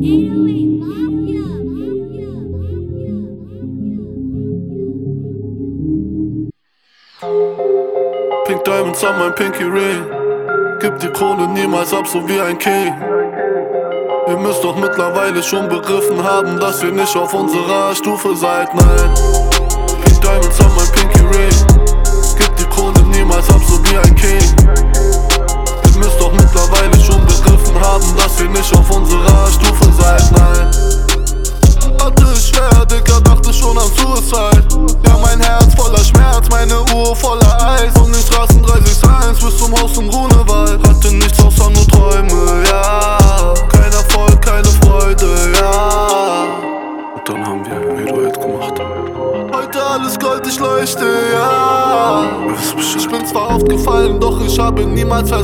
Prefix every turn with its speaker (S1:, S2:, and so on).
S1: Pink Diamonds an mein Pinky Ring. Gib die Krone niemals ab, so wie ein King. Ihr müsst doch mittlerweile schon begriffen haben, dass ihr nicht auf unserer Stufe seid, nein. Pink Diamonds an mein Pinky Ring. Gib die Krone niemals ab, so wie ein King. Ihr müsst doch mittlerweile schon begriffen haben, dass ihr nicht auf unserer Stufe seid, nein. Hatte es schwer, Digga, dachte schon an Suicide. Ja, mein Herz voller Schmerz, meine Uhr voller Eis. Und die Straßen 30 bis zum Haus im Grunewald. Hatte nichts außer nur Träume, ja. Kein Erfolg, keine Freude, ja. Und dann haben wir 808 gemacht. Heute alles Gold, ich leuchte, ja. Ich bin zwar aufgefallen, doch ich habe niemals versagt.